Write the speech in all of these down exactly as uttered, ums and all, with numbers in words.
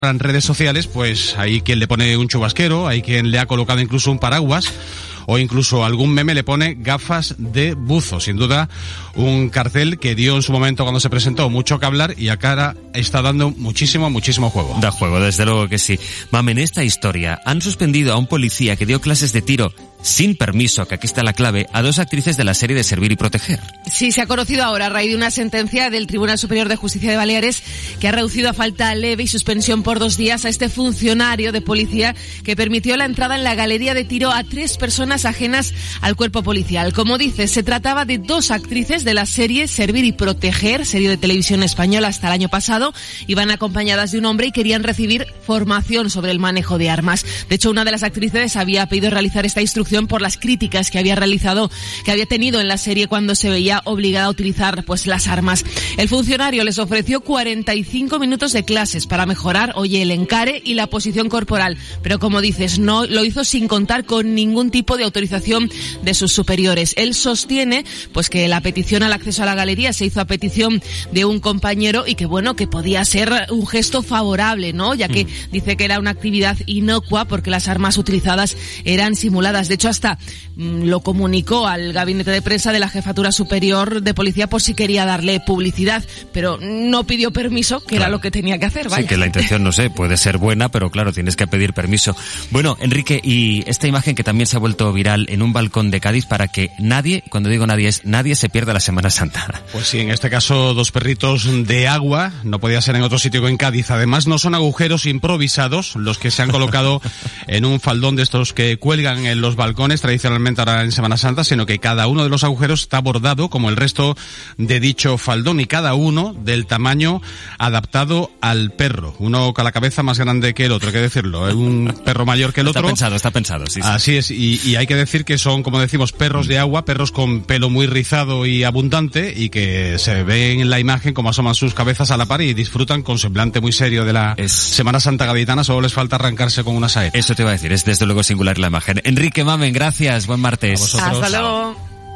en redes sociales, pues hay quien le pone un chubasquero, hay quien le ha colocado incluso un paraguas, o incluso algún meme le pone gafas de buzo. Sin duda, un cartel que dio en su momento cuando se presentó mucho que hablar y acá está dando muchísimo, muchísimo juego. Da juego, desde luego que sí. Mam, en esta historia han suspendido a un policía que dio clases de tiro sin permiso, que aquí está la clave, a dos actrices de la serie de Servir y Proteger. Sí, se ha conocido ahora a raíz de una sentencia del Tribunal Superior de Justicia de Baleares que ha reducido a falta leve y suspensión por dos días a este funcionario de policía que permitió la entrada en la galería de tiro a tres personas ajenas al cuerpo policial. Como dices, se trataba de dos actrices de la serie Servir y Proteger, serie de televisión española hasta el año pasado. Iban acompañadas de un hombre y querían recibir formación sobre el manejo de armas. De hecho, una de las actrices había pedido realizar esta instrucción por las críticas que había realizado, que había tenido en la serie cuando se veía obligada a utilizar pues las armas. El funcionario les ofreció cuarenta y cinco minutos de clases para mejorar, oye, el encare y la posición corporal, pero como dices, no lo hizo sin contar con ningún tipo de autorización de sus superiores. Él sostiene pues que la petición al acceso a la galería se hizo a petición de un compañero y que bueno, que podía ser un gesto favorable, ¿no? Ya que mm. dice que era una actividad inocua porque las armas utilizadas eran simuladas. De hecho, hasta mmm, lo comunicó al gabinete de prensa de la Jefatura Superior de Policía por si quería darle publicidad, pero no pidió permiso, que claro. era lo que tenía que hacer, vaya. Sí, que la intención, no sé, puede ser buena, pero claro, tienes que pedir permiso. Bueno, Enrique, y esta imagen que también se ha vuelto viral en un balcón de Cádiz para que nadie, cuando digo nadie, es nadie se pierda la Semana Santa. Pues sí, en este caso dos perritos de agua, no podía ser en otro sitio que en Cádiz. Además, no son agujeros improvisados los que se han colocado en un faldón de estos que cuelgan en los balcones tradicionalmente ahora en Semana Santa, sino que cada uno de los agujeros está bordado como el resto de dicho faldón y cada uno del tamaño adaptado al perro. Uno con la cabeza más grande que el otro, hay que decirlo. Es un perro mayor que el otro. Está pensado, está pensado, sí, sí. Así es, y, y hay que decir que son, como decimos, perros de agua, perros con pelo muy rizado y abundante y que se ven en la imagen como asoman sus cabezas a la par y disfrutan con semblante muy serio de la es... Semana Santa gaditana. Solo les falta arrancarse con una saeta. Eso te iba a decir, es desde luego singular la imagen. Enrique Mamen, gracias, buen martes. Hasta luego.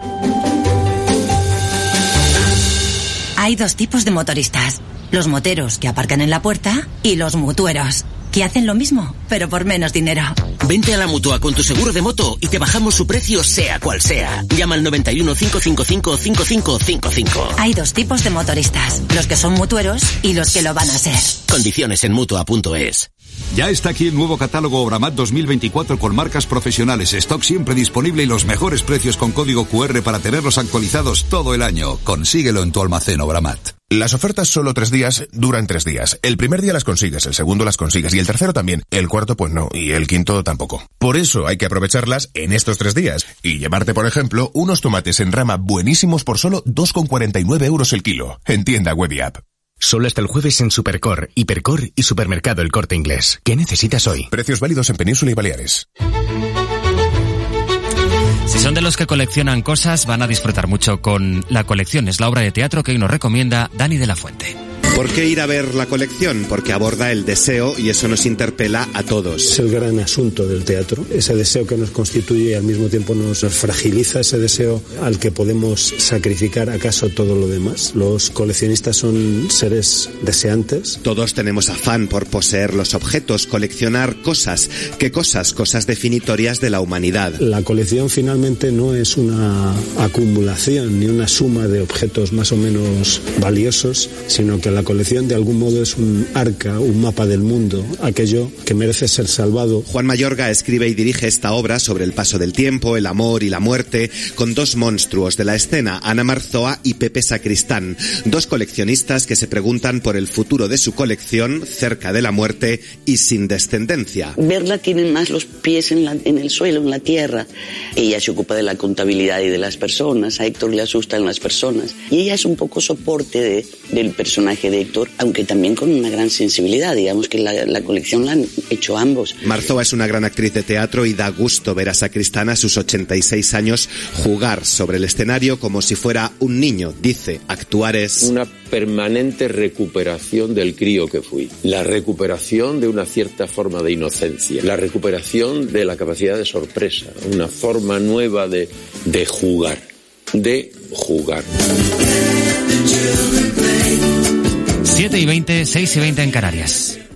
Hay dos tipos de motoristas: los moteros que aparcan en la puerta y los mutueros, que hacen lo mismo, pero por menos dinero. Vente a la Mutua con tu seguro de moto y te bajamos su precio sea cual sea. Llama al noventa y uno, cinco cinco cinco, cinco cinco cinco cinco. Hay dos tipos de motoristas: los que son mutueros y los que lo van a ser. Condiciones en Mutua punto es. Ya está aquí el nuevo catálogo Obramat dos mil veinticuatro con marcas profesionales, stock siempre disponible y los mejores precios con código cu erre para tenerlos actualizados todo el año. Consíguelo en tu almacén Obramat. Las ofertas solo tres días duran tres días. El primer día las consigues, el segundo las consigues y el tercero también. El cuarto pues no y el quinto tampoco. Por eso hay que aprovecharlas en estos tres días y llevarte, por ejemplo, unos tomates en rama buenísimos por solo dos con cuarenta y nueve euros el kilo. En tienda web y app. Solo hasta el jueves en Supercor, Hipercor y Supermercado El Corte Inglés. ¿Qué necesitas hoy? Precios válidos en Península y Baleares. Si son de los que coleccionan cosas, van a disfrutar mucho con La Colección. Es la obra de teatro que hoy nos recomienda Dani de la Fuente. ¿Por qué ir a ver La Colección? Porque aborda el deseo y eso nos interpela a todos. Es el gran asunto del teatro, ese deseo que nos constituye y al mismo tiempo nos fragiliza, ese deseo al que podemos sacrificar acaso todo lo demás. Los coleccionistas son seres deseantes. Todos tenemos afán por poseer los objetos, coleccionar cosas. ¿Qué cosas? Cosas definitorias de la humanidad. La colección finalmente no es una acumulación ni una suma de objetos más o menos valiosos, sino que la colección de algún modo es un arca, un mapa del mundo, aquello que merece ser salvado. Juan Mayorga escribe y dirige esta obra sobre el paso del tiempo, el amor y la muerte, con dos monstruos de la escena, Ana Marzoa y Pepe Sacristán, dos coleccionistas que se preguntan por el futuro de su colección, cerca de la muerte y sin descendencia. Verla tiene más los pies en, la, en el suelo, en la tierra. Ella se ocupa de la contabilidad y de las personas, a Héctor le asustan las personas, y ella es un poco soporte de, del personaje de Héctor, aunque también con una gran sensibilidad. Digamos que la, la colección la han hecho ambos. Marzoa es una gran actriz de teatro y da gusto ver a Sacristán a sus ochenta y seis años jugar sobre el escenario como si fuera un niño. Dice, actuar es una permanente recuperación del crío que fui, la recuperación de una cierta forma de inocencia, la recuperación de la capacidad de sorpresa, una forma nueva de, de jugar, de jugar. siete y veinte, seis y veinte en Canarias.